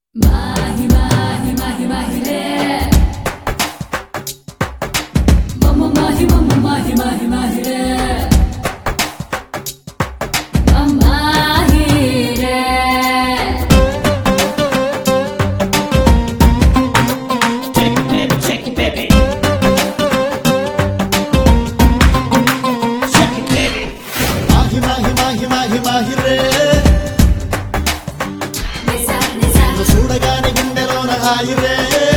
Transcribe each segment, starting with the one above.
Mahi mahi mahi mahi re Mama mahi mama mahi mahi mahi re Mama hi re Shake it baby Shake it baby Mahi mahi mahi mahi mahi re చూడగానే గుండెలోన హాయి రే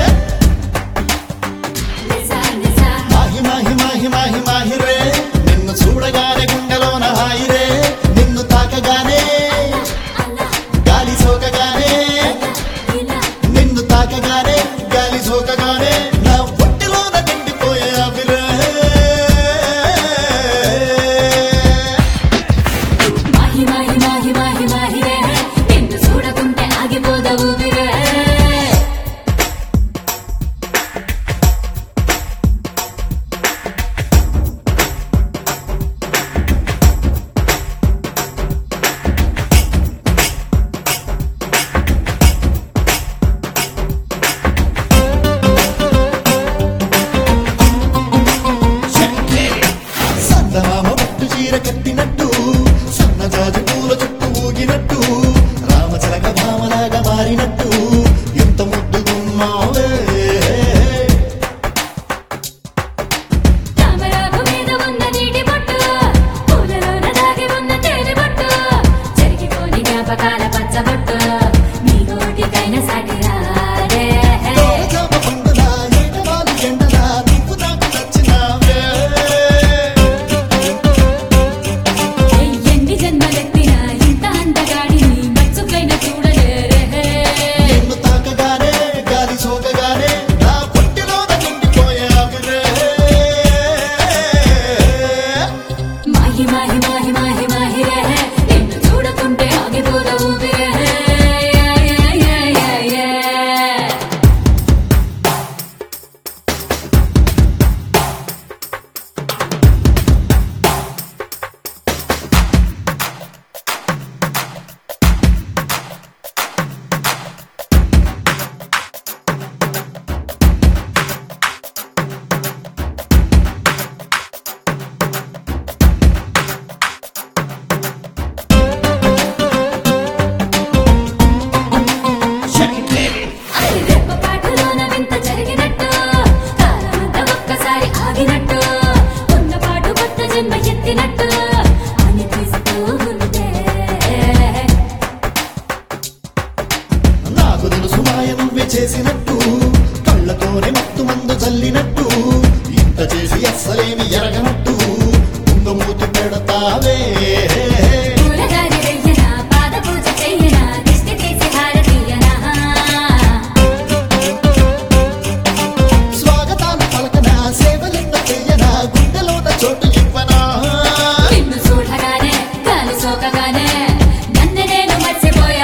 మాహి మాహి మాహి మాహి మాహి రే నిన్ను చూడగానే గుండెలోన హాయి రే నిన్ను తాకగానే గాలి సోకగానే నిన్ను తాకగానే గాలి సోకగానే నా ఒంటిలోన నిండిపోయే అవిరే Mahi mahi mahi mahi mahi re నిన్ను చూడకుంటే ఆగిపోదవు విరే సందమామ పట్టు చీర కట్టినట్టు సన్నజాజి పూల చుట్టూ ఊగినట్టు రామచిలక భామలాగా మారినట్టు ఎంత ముద్దుగున్నావే తామరాకు మీద ఉన్న నీటి బొట్టు పూలలోన దాగి ఉన్న తేనె బొట్టు చెరిగిపోని జ్ఞాపకాల పచ్చబొట్టు నీ నోటికైన సాటి రాడే జామ పండులా ఏటవాలు ఎండలా నువ్వు నాకు నచ్చినావే ఎన్ని జన్మలెత్తినా ఇంత అందగాడిని మచ్చుకైన చూడలేరే నిన్ను తాకగానే గాలి సోకగానే నా పొట్టిలోన నిండిపోయే ఆవిరే మాహి మాహి మాహి మాహి మాహి రే నిన్ను చూడకుంటే ఆగిపోదవు విరే Shake it baby రెప్పపాటులోన వింత జరిగినట్టు కాలమంతా ఒక్కసారి ఆగినట్టు ఉన్నపాటు కొత్త జన్మ ఎత్తినట్టు అనిపిస్తూ ఉంటే నాకు తెలుసు మాయ నువ్వే చేసినట్టు కళ్ళతోనే మత్తు మందు చల్లినట్టు ఇంత చేసి అస్సలేమి ఎరగనట్టు ముంగమూతి పెడతావే పూలదారి వెయ్యనా పాద పూజ చెయ్యనా దిష్టి తీసి హారతీయనా స్వాగతాలు పలకనా సేవలెంత చెయ్యనా గుండెలోన చోటు ఇవ్వనా నిన్ను చూడగానే గాలి సోకగానే నన్ను నేను మర్చిపోయా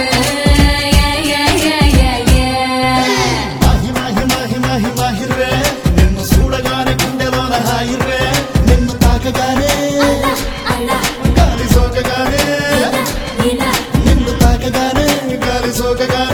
మాహి మాహి మాహి మాహి మాహి రే నిన్ను చూడగానే గుండెలోన హాయి రే నిన్ను తాకగానే అలా గాలి సోకగానే ఇలా నిన్ను తాకగానే గాలి సోకగానే